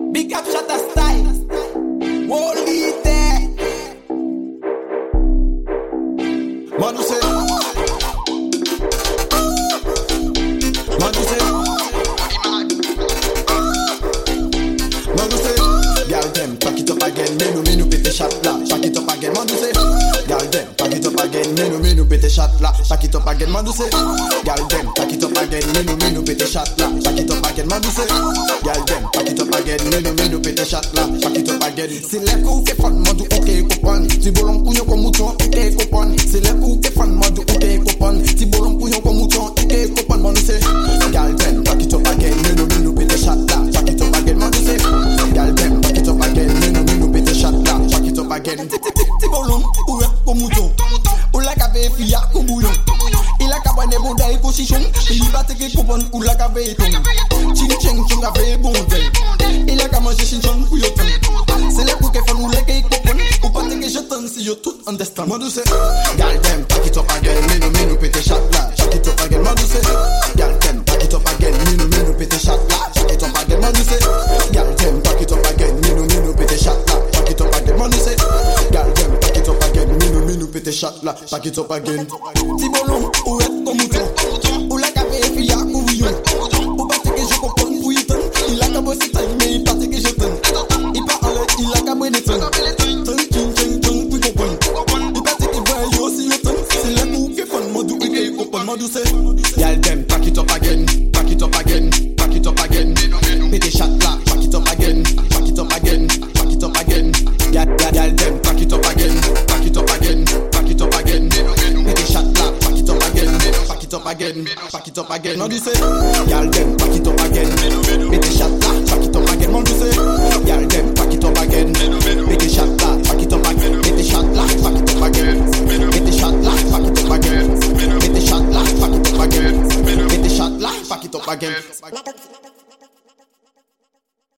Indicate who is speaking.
Speaker 1: Big up Shatta Style. Holy there. Manu say. Manu say. Manu say. Girl them, pack it up again. Menu pete shot la. Pack it up again. Manu say. Girl them, pack it up again. Menu pete shot la. Pack it up again. Manu say. Girl them, pack it up again. Menu pete shot la. Pack it up again. Manu say. Girl them, pack it up again. Menu pete shot la. Pack it up again. C'est les coups qui font mode ok copan. Si bolon couillon comme mouton ok copan. C'est les coups qui font mode ok copan. Si bolon couillon comme mouton ok copan. Manu say. Girl them, pack it up again. Menu pete shot la. Pack it up again. Manu say. Girl them, pack it up again. Menu pete shot la. Pack it up again. Si bolon ou comme mouton. Ou la cave fia comme bouillon. Il a cabane boudaille pour chichon. Il va te que coupon ou la cave ton. Ching ching ching cave bon tel. Il a qu'à manger chinchon pour yo ton. C'est les coups qui font ou les qui coupon. Ou pas te que je t'en si yo tout understand. Moi douce. Gal them, pack it up again. Menu pete shot la. Pack it up again. Moi douce. Gal them, pack it up again. Menu pete shot la. Pack it up again. Moi douce. Gal them, pack it up again. Menu pete shot la. Pack it up again. Moi douce. Gal them, pack it up again. Menu pete shot la. Pack it up again. Ti bolon ou est comme mouton. Ou la cave fia ou bouillon. Ou pas te que je comprends pour y ton. Il a qu'à bosser time mais il pas te que je ton. Il pas en l'air, il a qu'à brûler ton. Ton ching ching ching pour comprendre. Il pas te que voit yo si yo ton. C'est les coups qui font mode ou qui comprend mode ou c'est. Y'all them, pack it up again. Pack it up again. Pack it up again. Pete shot la. Pack it up again. Pack it up again. Pack it up again. Y'all them, pack it up again. Pack it up again. Pack it up again. Pete shot la. Pack it up again. Pack it up again. Pack it up again. Mode ou c'est. Y'all them, pack it up again. Pete shot la. Pack it up again. Mode ou c'est. Y'all them, pack it up again. Pete shot la. Pack it up again. Pete shot la. Pack it up again. Pete shot la. Pack it up again. Pete shot la. Pack it up again. Pete shot la. Pack it up again.